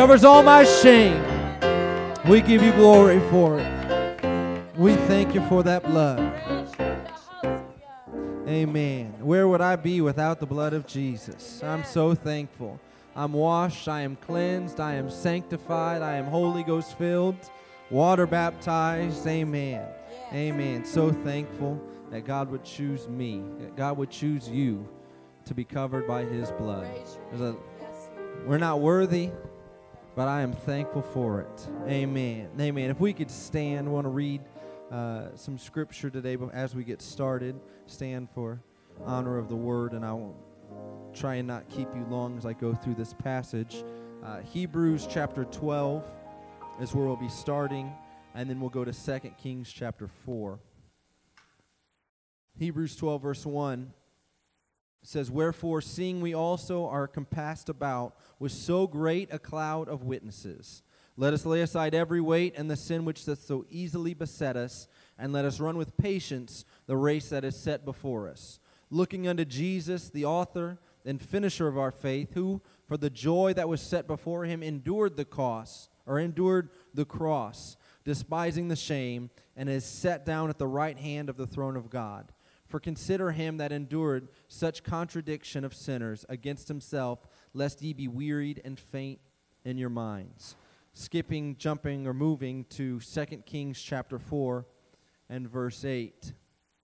covers all my shame. We give you glory for it. We thank you for that blood. Amen. Where would I be without the blood of Jesus? I'm so thankful. I'm washed, I am cleansed, I am sanctified, I am Holy Ghost filled, water baptized. Amen. Amen. So thankful that God would choose me, that God would choose you to be covered by His blood. We're not worthy, but I am thankful for it. Amen. Amen. If we could stand, I want to read some scripture today as we get started. Stand for honor of the word, and I won't try and not keep you long as I go through this passage. Hebrews chapter 12 is where we'll be starting, and then we'll go to 2 Kings chapter 4. Hebrews 12 verse 1 says, "Wherefore, seeing we also are compassed about with so great a cloud of witnesses, let us lay aside every weight and the sin which doth so easily beset us, and let us run with patience the race that is set before us, looking unto Jesus, the author and finisher of our faith, who for the joy that was set before him endured the cross, despising the shame, and is set down at the right hand of the throne of God. For consider him that endured such contradiction of sinners against himself, lest ye be wearied and faint in your minds." Skipping, jumping, or moving to 2 Kings chapter 4 and verse 8.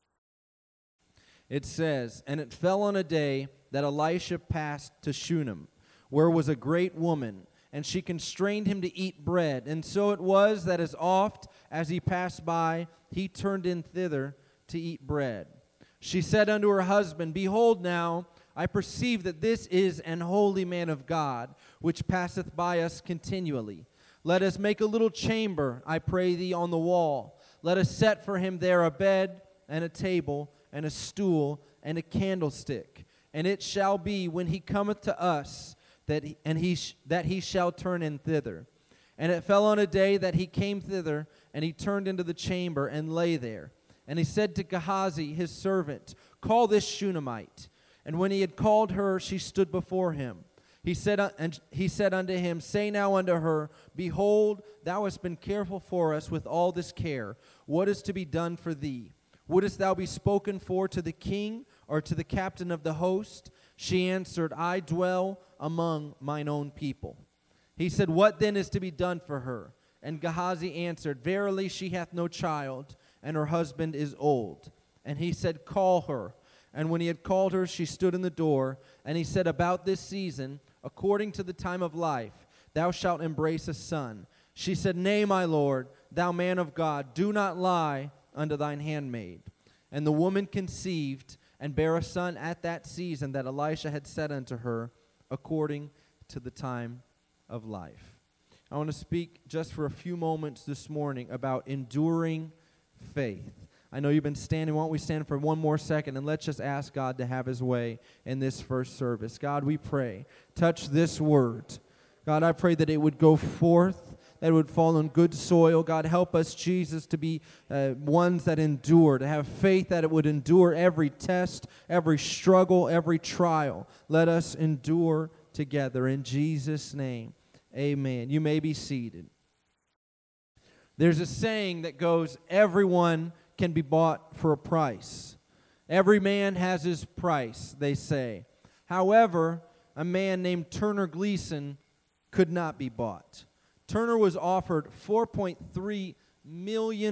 It says, "And it fell on a day that Elisha passed to Shunem, where was a great woman, and she constrained him to eat bread. And so it was that as oft as he passed by, he turned in thither to eat bread. She said unto her husband, Behold now, I perceive that this is an holy man of God, which passeth by us continually. Let us make a little chamber, I pray thee, on the wall. Let us set for him there a bed, and a table, and a stool, and a candlestick. And it shall be, when he cometh to us, that he shall turn in thither. And it fell on a day that he came thither, and he turned into the chamber, and lay there. And he said to Gehazi, his servant, Call this Shunammite. And when he had called her, she stood before him. He said unto him, Say now unto her, Behold, thou hast been careful for us with all this care. What is to be done for thee? Wouldest thou be spoken for to the king, or to the captain of the host? She answered, I dwell among mine own people. He said, What then is to be done for her? And Gehazi answered, Verily she hath no child, and her husband is old. And he said, Call her. And when he had called her, she stood in the door. And he said, About this season, according to the time of life, thou shalt embrace a son. She said, Nay, my lord, thou man of God, do not lie unto thine handmaid. And the woman conceived, and bare a son at that season that Elisha had said unto her, according to the time of life. I want to speak just for a few moments this morning about enduring faith. I know you've been standing. Why don't we stand for one more second, and let's just ask God to have His way in this first service. God, we pray, touch this word. God, I pray that it would go forth, that it would fall on good soil. God, help us, Jesus, to be ones that endure, to have faith that it would endure every test, every struggle, every trial. Let us endure together. In Jesus' name, amen. You may be seated. There's a saying that goes, everyone can be bought for a price. Every man has his price, they say. However, a man named Turner Gleason could not be bought. Turner was offered $4.3 million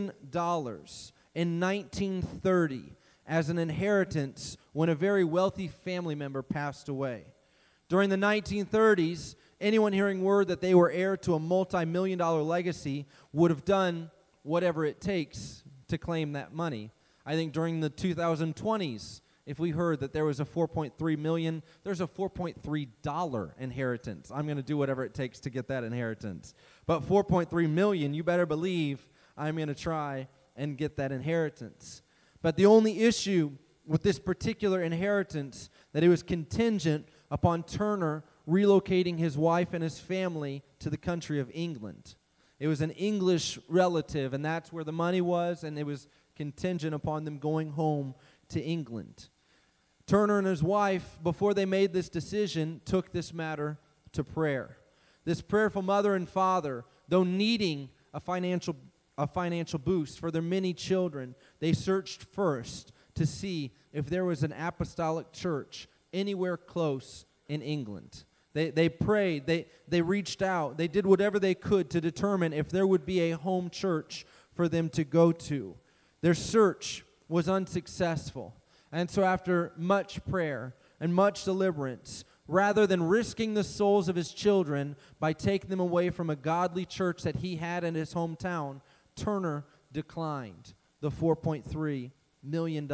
in 1930 as an inheritance when a very wealthy family member passed away. During the 1930s, anyone hearing word that they were heir to a multi-million-dollar legacy would have done whatever it takes to claim that money. I think during the 2020s, if we heard that there was a $4.3 million, there's a $4.3 inheritance. I'm going to do whatever it takes to get that inheritance. But $4.3 million, you better believe I'm going to try and get that inheritance. But the only issue with this particular inheritance, that it was contingent upon Turner relocating his wife and his family to the country of England. It was an English relative, and that's where the money was, and it was contingent upon them going home to England. Turner and his wife, before they made this decision, took this matter to prayer. This prayerful mother and father, though needing a financial boost for their many children, they searched first to see if there was an apostolic church anywhere close in England. They prayed, they reached out, they did whatever they could to determine if there would be a home church for them to go to. Their search was unsuccessful. And so after much prayer and much deliverance, rather than risking the souls of his children by taking them away from a godly church that he had in his hometown, Turner declined the $4.3 million.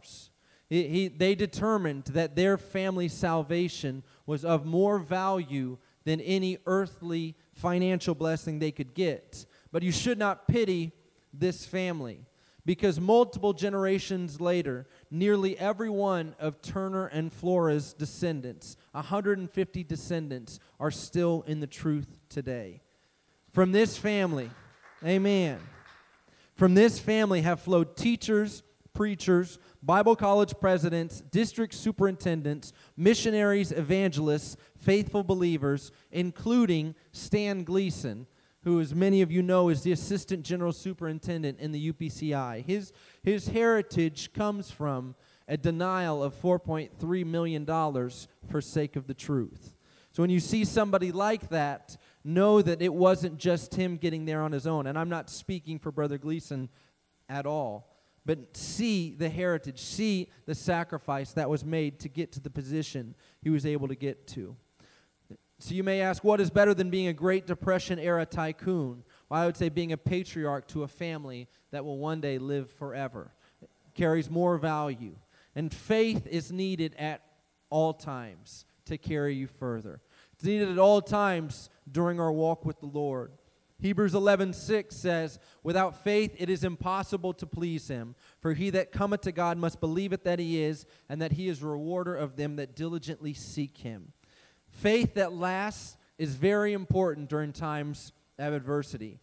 They determined that their family's salvation was of more value than any earthly financial blessing they could get. But you should not pity this family, because multiple generations later, nearly every one of Turner and Flora's descendants, 150 descendants, are still in the truth today. From this family, amen, from this family have flowed teachers, preachers, Bible college presidents, district superintendents, missionaries, evangelists, faithful believers, including Stan Gleason, who, as many of you know, is the assistant general superintendent in the UPCI. His heritage comes from a denial of $4.3 million for sake of the truth. So when you see somebody like that, know that it wasn't just him getting there on his own. And I'm not speaking for Brother Gleason at all. But see the heritage, see the sacrifice that was made to get to the position he was able to get to. So you may ask, what is better than being a Great Depression-era tycoon? Well, I would say being a patriarch to a family that will one day live forever. It carries more value. And faith is needed at all times to carry you further. It's needed at all times during our walk with the Lord. Hebrews 11:6 says, without faith it is impossible to please him. For he that cometh to God must believe it that he is, and that he is a rewarder of them that diligently seek him. Faith that lasts is very important during times of adversity.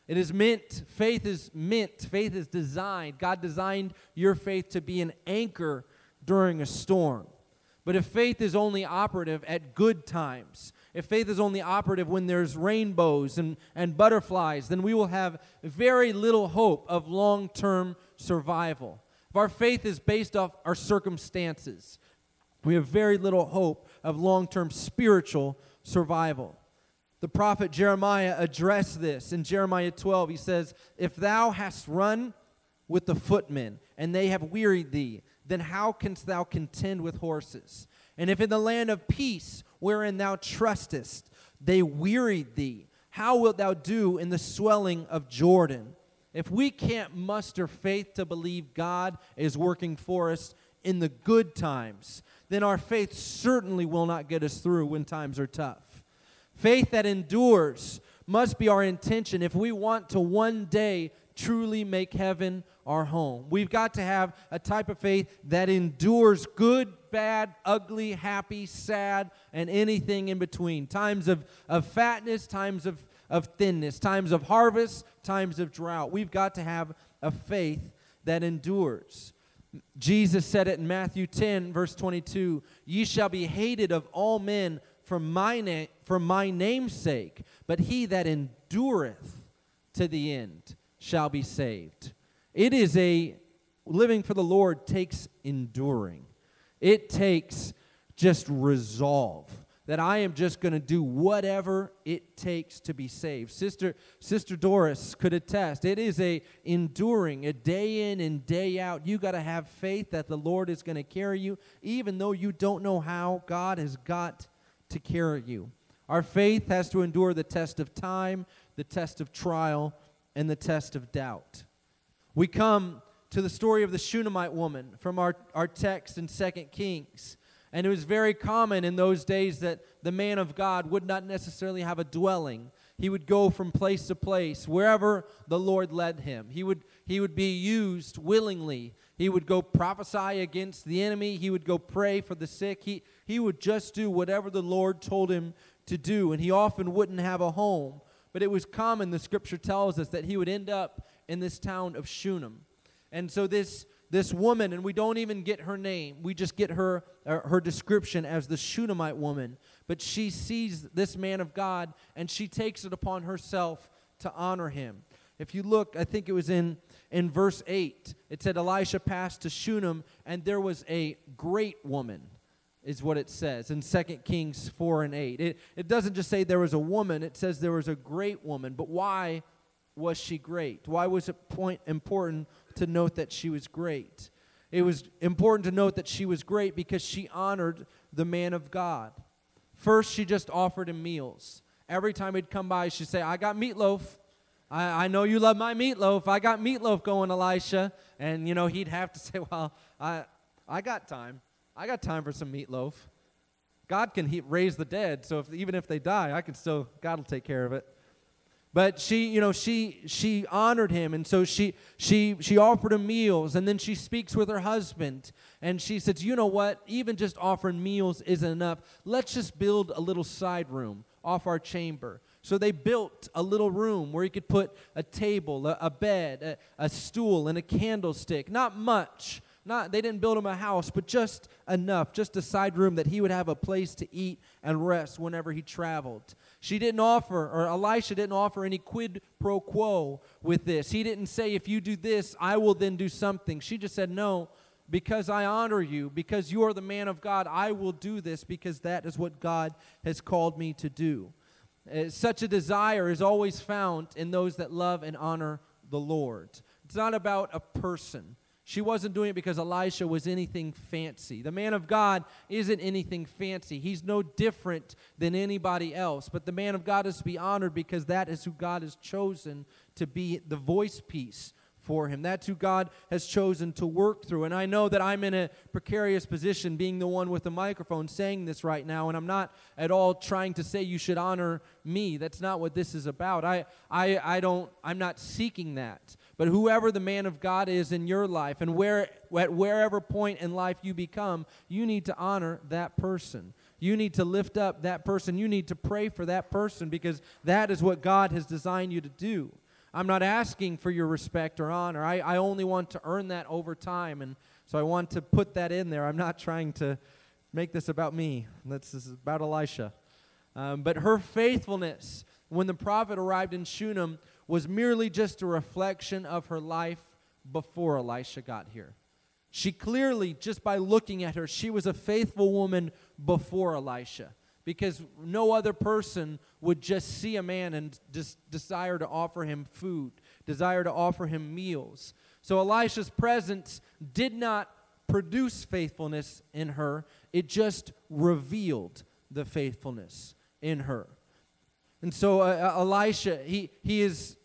Faith is designed, God designed your faith to be an anchor during a storm. But if faith is only operative at good times, if faith is only operative when there's rainbows and butterflies, then we will have very little hope of long-term survival. If our faith is based off our circumstances, we have very little hope of long-term spiritual survival. The prophet Jeremiah addressed this in Jeremiah 12. He says, if thou hast run with the footmen, and they have wearied thee, then how canst thou contend with horses? And if in the land of peace, wherein thou trustest, they wearied thee, how wilt thou do in the swelling of Jordan? If we can't muster faith to believe God is working for us in the good times, then our faith certainly will not get us through when times are tough. Faith that endures must be our intention if we want to one day truly make heaven our home. We've got to have a type of faith that endures good, bad, ugly, happy, sad, and anything in between. Times of fatness, times of thinness, times of harvest, times of drought. We've got to have a faith that endures. Jesus said it in Matthew 10, verse 22, ye shall be hated of all men for my name's sake, but he that endureth to the end shall be saved. Living for the Lord takes enduring. It takes just resolve that I am just going to do whatever it takes to be saved. Sister Doris could attest. It is a enduring, a day in and day out. You got to have faith that the Lord is going to carry you, even though you don't know how. God has got to carry you. Our faith has to endure the test of time, the test of trial, and the test of doubt. We come to the story of the Shunammite woman from our text in 2 Kings. And it was very common in those days that the man of God would not necessarily have a dwelling. He would go from place to place, wherever the Lord led him. He would be used willingly. He would go prophesy against the enemy. He would go pray for the sick. He would just do whatever the Lord told him to do. And he often wouldn't have a home. But it was common, the scripture tells us, that he would end up in this town of Shunem. And so this woman, and we don't even get her name, we just get her description as the Shunammite woman. but she sees this man of God, and she takes it upon herself to honor him. If you look, I think it was in verse 8, it said Elisha passed to Shunem, and there was a great woman, is what it says in 2 Kings 4 and 8. It doesn't just say there was a woman, it says there was a great woman. But why was she great? Why was it important to note that she was great? It was important to note that she was great because she honored the man of God. First, she just offered him meals. Every time he'd come by, she'd say, I got meatloaf. I know you love my meatloaf. I got meatloaf going, Elisha. And, he'd have to say, well, I got time. I got time for some meatloaf. God can raise the dead, so even if they die, God will take care of it. But she honored him, and so she offered him meals, and then she speaks with her husband, and she says, you know what? Even just offering meals isn't enough. Let's just build a little side room off our chamber. So they built a little room where he could put a table, a bed, a stool, and a candlestick. Not much. They didn't build him a house, but just enough, just a side room that he would have a place to eat and rest whenever he traveled. Elisha didn't offer any quid pro quo with this. He didn't say, if you do this, I will then do something. She just said, no, because I honor you, because you are the man of God, I will do this because that is what God has called me to do. Such a desire is always found in those that love and honor the Lord. It's not about a person. She wasn't doing it because Elisha was anything fancy. The man of God isn't anything fancy. He's no different than anybody else. But the man of God is to be honored because that is who God has chosen to be the voice piece for him. That's who God has chosen to work through. And I know that I'm in a precarious position being the one with the microphone saying this right now, and I'm not at all trying to say you should honor me. That's not what this is about. I'm not seeking that. But whoever the man of God is in your life, and at wherever point in life you become, you need to honor that person. You need to lift up that person. You need to pray for that person because that is what God has designed you to do. I'm not asking for your respect or honor. I only want to earn that over time, and so I want to put that in there. I'm not trying to make this about me. This is about Elisha. But her faithfulness when the prophet arrived in Shunem was merely just a reflection of her life before Elisha got here. She clearly, just by looking at her, she was a faithful woman before Elisha. Because no other person would just see a man and just desire to offer him food, desire to offer him meals. So Elisha's presence did not produce faithfulness in her. It just revealed the faithfulness in her. And so Elisha, he's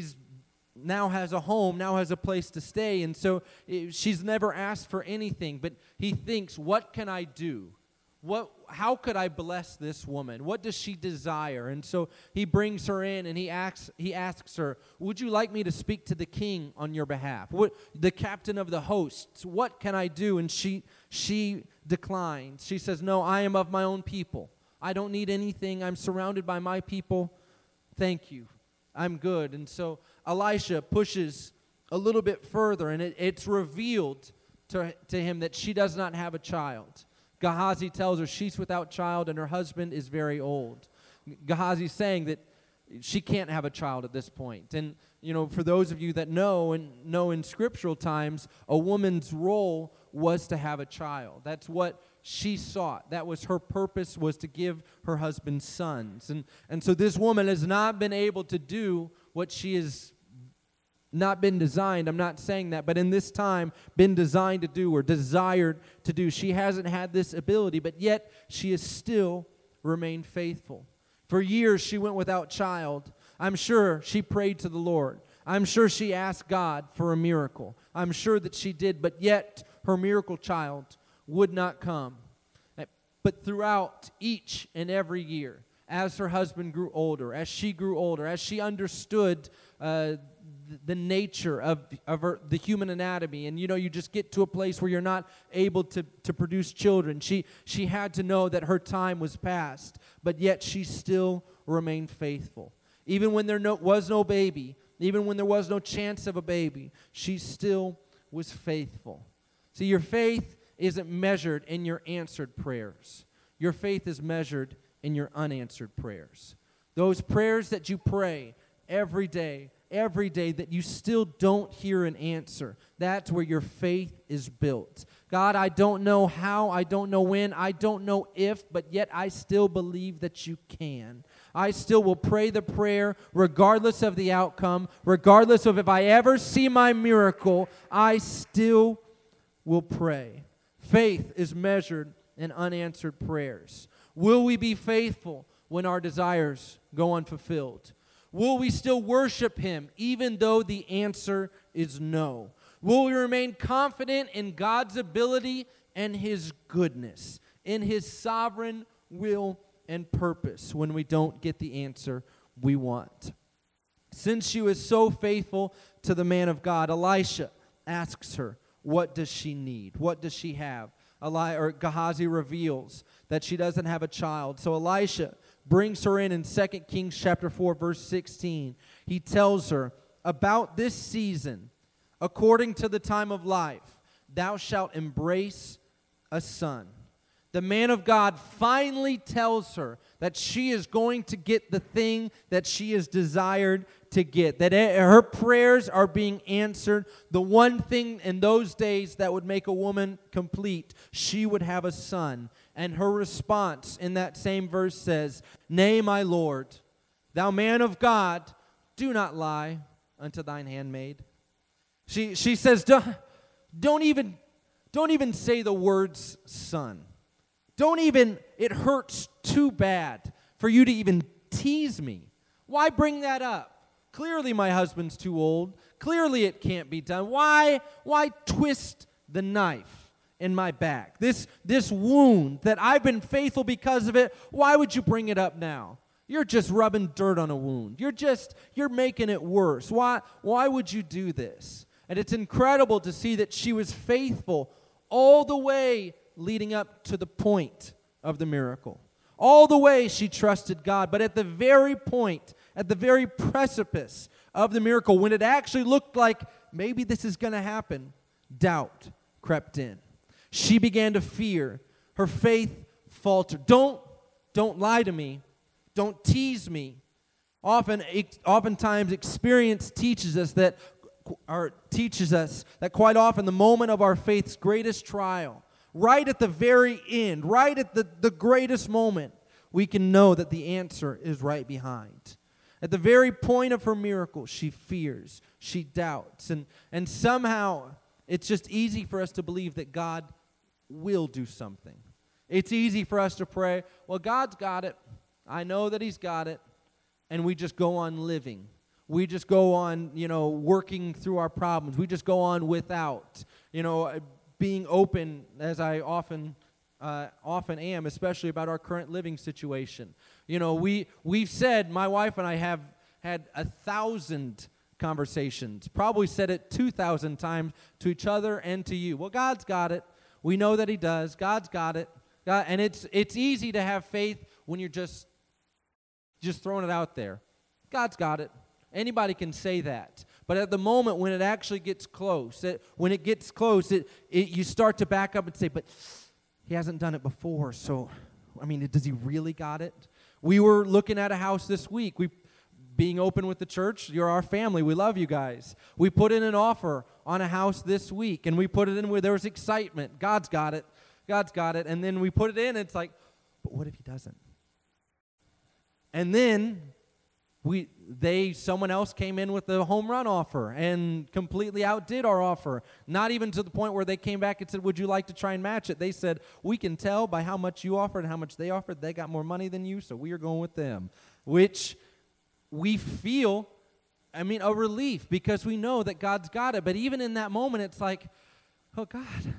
now has a home, now has a place to stay. And so she's never asked for anything, but he thinks, what can I do? How could I bless this woman? What does she desire? And so he brings her in and he asks her, would you like me to speak to the king on your behalf? The captain of the hosts, what can I do? And she declines. She says, no, I am of my own people. I don't need anything. I'm surrounded by my people. Thank you. I'm good. And so Elisha pushes a little bit further, and it's revealed to him that she does not have a child. Gehazi tells her she's without child and her husband is very old. Gehazi's saying that she can't have a child at this point. And, for those of you that know in scriptural times, a woman's role was to have a child. That's what she sought. That was her purpose, was to give her husband sons. And so this woman has not been able to do what she has not been designed, I'm not saying that, but in this time, been designed to do or desired to do. She hasn't had this ability, but yet she has still remained faithful. For years, she went without child. I'm sure she prayed to the Lord. I'm sure she asked God for a miracle. I'm sure that she did, but yet her miracle child would not come. But throughout each and every year, as her husband grew older, as she grew older, as she understood the nature of the human anatomy, and you just get to a place where you're not able to produce children. She had to know that her time was past, but yet she still remained faithful. Even when there was no baby, even when there was no chance of a baby, she still was faithful. See, your faith isn't measured in your answered prayers. Your faith is measured in your unanswered prayers. Those prayers that you pray every day that you still don't hear an answer. That's where your faith is built. God, I don't know how, I don't know when, I don't know if, but yet I still believe that you can. I still will pray the prayer regardless of the outcome, regardless of if I ever see my miracle, I still will pray. Faith is measured in unanswered prayers. Will we be faithful when our desires go unfulfilled? Will we still worship Him even though the answer is no? Will we remain confident in God's ability and His goodness, in His sovereign will and purpose when we don't get the answer we want? Since she was so faithful to the man of God, Elisha asks her, what does she need? What does she have? Gehazi reveals that she doesn't have a child. So Elisha brings her in 2 Kings chapter 4, verse 16. He tells her, about this season, according to the time of life, thou shalt embrace a son. The man of God finally tells her that she is going to get the thing that she has desired to get, that her prayers are being answered. The one thing in those days that would make a woman complete, she would have a son. And her response in that same verse says, Nay, my Lord, thou man of God, do not lie unto thine handmaid. She says, don't even say the words son. It hurts too bad for you to even tease me. Why bring that up? Clearly my husband's too old. Clearly it can't be done. Why twist the knife in my back? This wound that I've been faithful because of it, why would you bring it up now? You're just rubbing dirt on a wound. You're making it worse. Why would you do this? And it's incredible to see that she was faithful all the way leading up to the point of the miracle. All the way she trusted God, but at the very point, at the very precipice of the miracle, when it actually looked like maybe this is going to happen, doubt crept in. She began to fear. Her faith faltered. Don't lie to me. Don't tease me. Oftentimes experience teaches us that quite often the moment of our faith's greatest trial, right at the very end, right at the greatest moment, we can know that the answer is right behind. At the very point of her miracle, she fears, she doubts, and somehow it's just easy for us to believe that God will do something. It's easy for us to pray, well, God's got it. I know that He's got it. And we just go on living. We just go on, working through our problems. We just go on without, being open, as I often am, especially about our current living situation. We've said, my wife and I have had 1,000 conversations, probably said it 2,000 times to each other and to you. Well, God's got it. We know that He does. God's got it. And it's easy to have faith when you're just throwing it out there. God's got it. Anybody can say that. But at the moment when it actually gets close, you start to back up and say, but He hasn't done it before, so, does He really got it? We were looking at a house this week. Being open with the church, you're our family. We love you guys. We put in an offer on a house this week, and we put it in where there was excitement. God's got it. God's got it. And then we put it in, and it's like, but what if He doesn't? And then someone else came in with a home run offer and completely outdid our offer. Not even to the point where they came back and said, would you like to try and match it? They said, we can tell by how much you offered and how much they offered. They got more money than you, so we are going with them. Which we feel, a relief because we know that God's got it. But even in that moment, it's like, oh, God,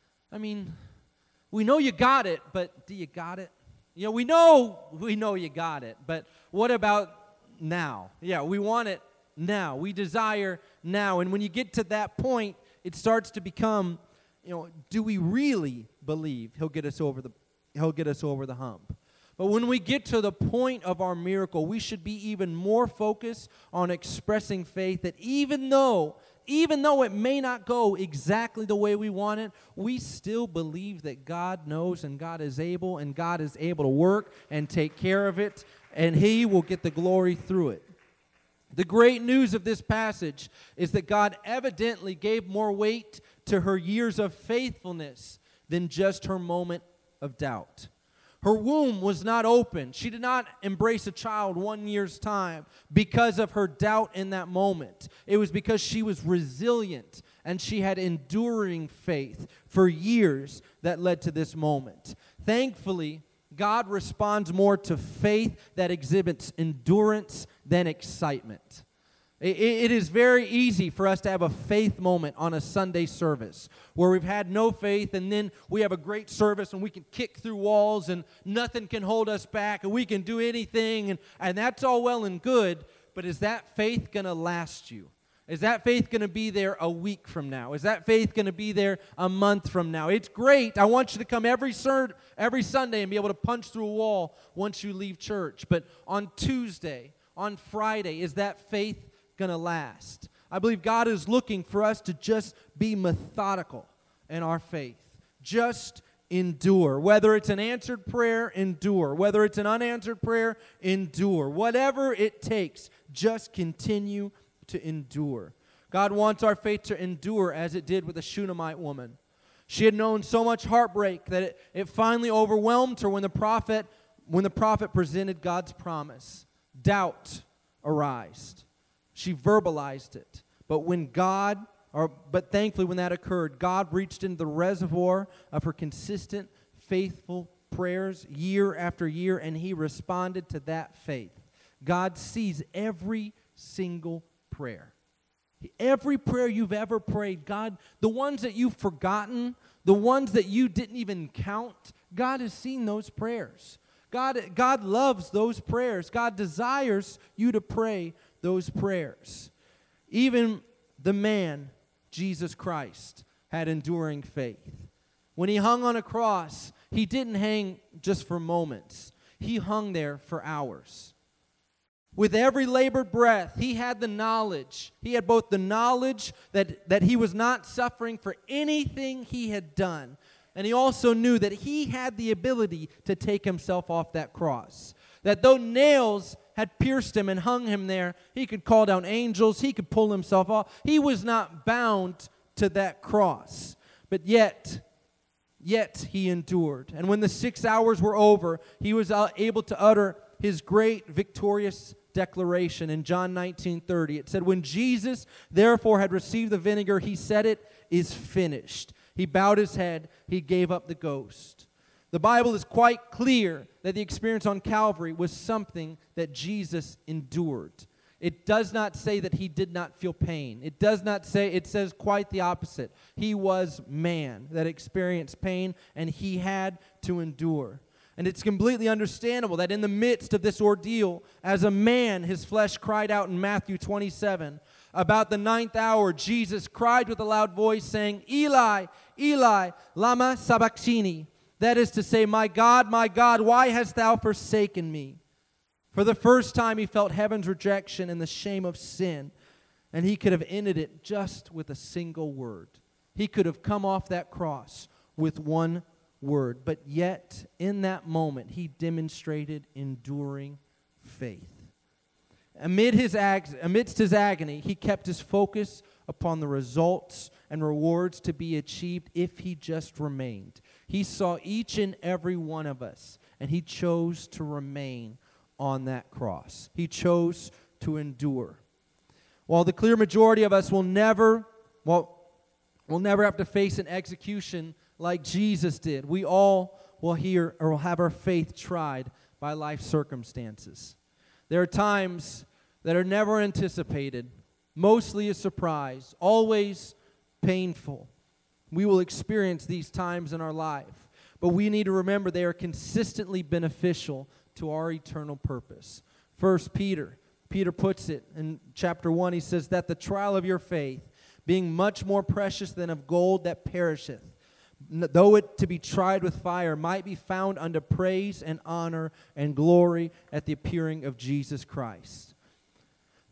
we know you got it, but do you got it? We know you got it, but what about now? Yeah, we want it now. We desire now. And when you get to that point, it starts to become, do we really believe He'll get us over the hump? But when we get to the point of our miracle, we should be even more focused on expressing faith that even though even though it may not go exactly the way we want it, we still believe that God knows and God is able to work and take care of it, and He will get the glory through it. The great news of this passage is that God evidently gave more weight to her years of faithfulness than just her moment of doubt. Her womb was not open. She did not embrace a child 1 year's time because of her doubt in that moment. It was because she was resilient and she had enduring faith for years that led to this moment. Thankfully, God responds more to faith that exhibits endurance than excitement. It is very easy for us to have a faith moment on a Sunday service where we've had no faith, and then we have a great service and we can kick through walls and nothing can hold us back and we can do anything, and that's all well and good, but is that faith going to last you? Is that faith going to be there a week from now? Is that faith going to be there a month from now? It's great. I want you to come every Sunday and be able to punch through a wall once you leave church. But on Tuesday, on Friday, is that faith going to last? I believe God is looking for us to just be methodical in our faith. Just endure. Whether it's an answered prayer, endure. Whether it's an unanswered prayer, endure. Whatever it takes, just continue to endure. God wants our faith to endure as it did with the Shunammite woman. She had known so much heartbreak that it finally overwhelmed her when the prophet presented God's promise. Doubt arose. She verbalized it. But thankfully when that occurred, God reached into the reservoir of her consistent, faithful prayers year after year, and He responded to that faith. God sees every single prayer. Every prayer you've ever prayed, God, the ones that you've forgotten, the ones that you didn't even count, God has seen those prayers. God loves those prayers. God desires you to pray those prayers. Even the man, Jesus Christ, had enduring faith. When He hung on a cross, He didn't hang just for moments. He hung there for hours. With every labored breath, He had the knowledge. He had both the knowledge that He was not suffering for anything He had done, and He also knew that He had the ability to take Himself off that cross. That though nails had pierced Him and hung Him there, He could call down angels, He could pull Himself off. He was not bound to that cross. But yet He endured. And when the 6 hours were over, He was able to utter His great victorious declaration in John 19:30. It said, "When Jesus therefore had received the vinegar, He said, 'It is finished.' He bowed His head, He gave up the ghost." The Bible is quite clear that the experience on Calvary was something that Jesus endured. It does not say that He did not feel pain. It says quite the opposite. He was man that experienced pain, and He had to endure. And it's completely understandable that in the midst of this ordeal, as a man, His flesh cried out in Matthew 27. About the 9th hour, Jesus cried with a loud voice, saying, "Eli, Eli, lama sabachthani?" That is to say, my God, why hast Thou forsaken me?" For the first time, He felt heaven's rejection and the shame of sin. And He could have ended it just with a single word. He could have come off that cross with one word. But yet, in that moment, He demonstrated enduring faith. Amidst His agony, He kept His focus upon the results and rewards to be achieved if He just remained. He saw each and every one of us, and He chose to remain on that cross. He chose to endure. While the clear majority of us will never have to face an execution like Jesus did, we all will hear or will have our faith tried by life circumstances. There are times that are never anticipated, mostly a surprise, always painful. We will experience these times in our life, but we need to remember they are consistently beneficial to our eternal purpose. First Peter puts it in chapter 1, he says that the trial of your faith, being much more precious than of gold that perisheth, though it to be tried with fire, might be found unto praise and honor and glory at the appearing of Jesus Christ.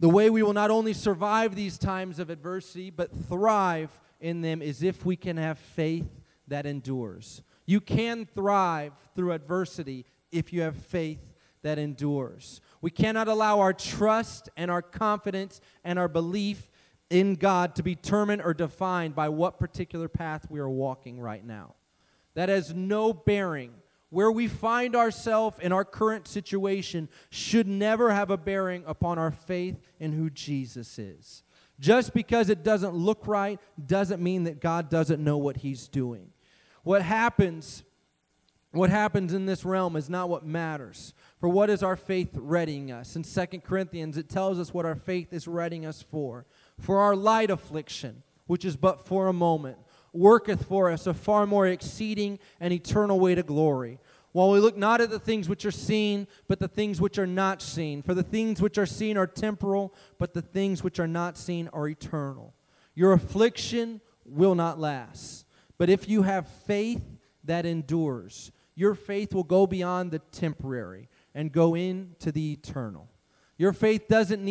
The way we will not only survive these times of adversity, but thrive in them is if we can have faith that endures. You can thrive through adversity if you have faith that endures. We cannot allow our trust and our confidence and our belief in God to be determined or defined by what particular path we are walking right now. That has no bearing. Where we find ourselves in our current situation should never have a bearing upon our faith in who Jesus is. Just because it doesn't look right doesn't mean that God doesn't know what He's doing. What happens in this realm is not what matters. For what is our faith readying us? In 2 Corinthians, it tells us what our faith is readying us for. For our light affliction, which is but for a moment, worketh for us a far more exceeding and eternal weight of glory. While we look not at the things which are seen, but the things which are not seen. For the things which are seen are temporal, but the things which are not seen are eternal. Your affliction will not last. But if you have faith that endures, your faith will go beyond the temporary and go into the eternal. Your faith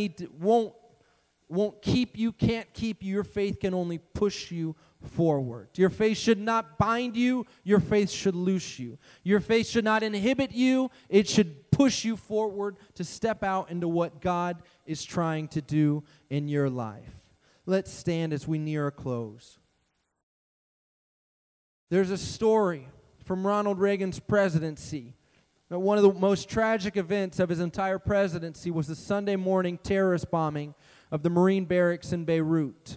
won't keep you, can't keep you. Your faith can only push you forward. Your faith should not bind you. Your faith should loose you. Your faith should not inhibit you. It should push you forward to step out into what God is trying to do in your life. Let's stand as we near a close. There's a story from Ronald Reagan's presidency. One of the most tragic events of his entire presidency was the Sunday morning terrorist bombing of the Marine barracks in Beirut.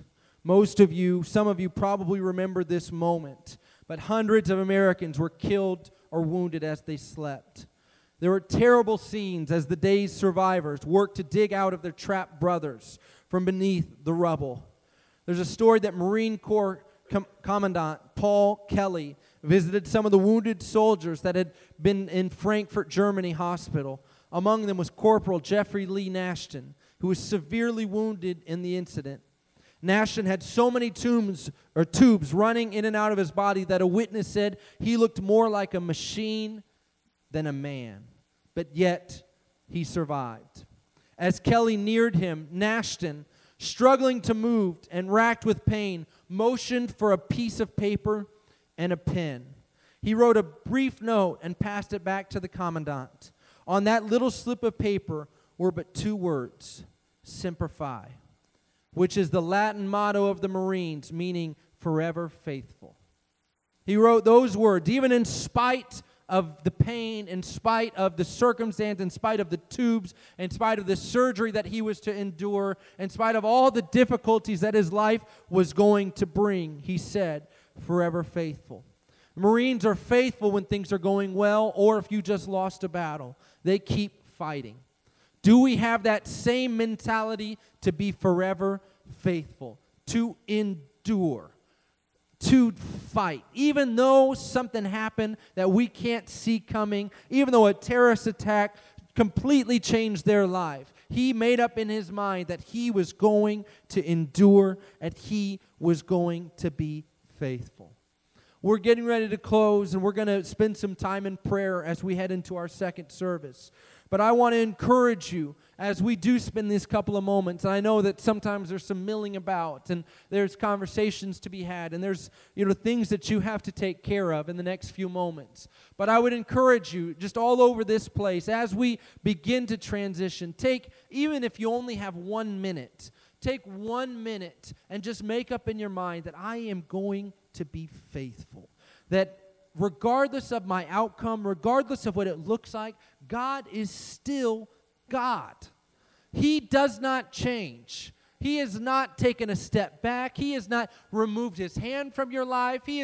Some of you probably remember this moment, but hundreds of Americans were killed or wounded as they slept. There were terrible scenes as the day's survivors worked to dig out of their trapped brothers from beneath the rubble. There's a story that Marine Corps Commandant Paul Kelly visited some of the wounded soldiers that had been in Frankfurt, Germany hospital. Among them was Corporal Jeffrey Lee Nashton, who was severely wounded in the incident. Nashton had so many tubes running in and out of his body that a witness said he looked more like a machine than a man. But yet, he survived. As Kelly neared him, Nashton, struggling to move and racked with pain, motioned for a piece of paper and a pen. He wrote a brief note and passed it back to the commandant. On that little slip of paper were but two words, Semper Fi, which is the Latin motto of the Marines, meaning forever faithful. He wrote those words, even in spite of the pain, in spite of the circumstance, in spite of the tubes, in spite of the surgery that he was to endure, in spite of all the difficulties that his life was going to bring, he said, forever faithful. Marines are faithful when things are going well or if you just lost a battle. They keep fighting. Do we have that same mentality to be forever faithful, to endure, to fight? Even though something happened that we can't see coming, even though a terrorist attack completely changed their life, he made up in his mind that he was going to endure and he was going to be faithful. We're getting ready to close, and we're going to spend some time in prayer as we head into our second service. But I want to encourage you as we do spend these couple of moments. And I know that sometimes there's some milling about, and there's conversations to be had, and there's things that you have to take care of in the next few moments. But I would encourage you, just all over this place, as we begin to transition, even if you only have 1 minute, take 1 minute and just make up in your mind that I am going to be faithful. That regardless of my outcome, regardless of what it looks like, God is still God. He does not change. He has not taken a step back. He has not removed his hand from your life. He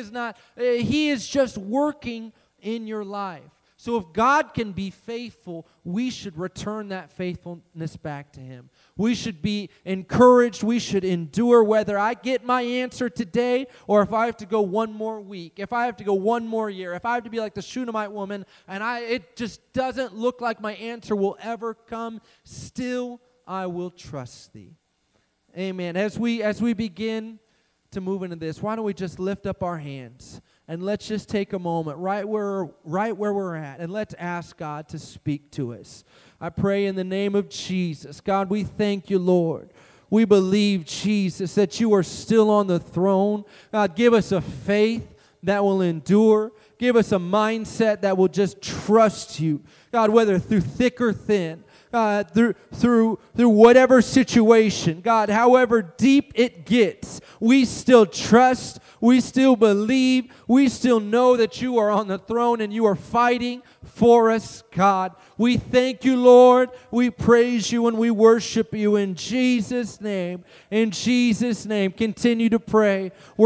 is just working in your life. So if God can be faithful, we should return that faithfulness back to him. We should be encouraged. We should endure whether I get my answer today or if I have to go one more week, if I have to go one more year, if I have to be like the Shunammite woman and it just doesn't look like my answer will ever come, still I will trust thee. Amen. As we begin to move into this, why don't we just lift up our hands And let's just take a moment right where we're at, and let's ask God to speak to us. I pray in the name of Jesus. God, we thank you, Lord. We believe, Jesus, that you are still on the throne. God, give us a faith that will endure. Give us a mindset that will just trust you. God, whether through thick or thin. God, through whatever situation, God, however deep it gets, we still trust, we still believe, we still know that you are on the throne and you are fighting for us, God. We thank you, Lord. We praise you and we worship you in Jesus' name. In Jesus' name, continue to pray.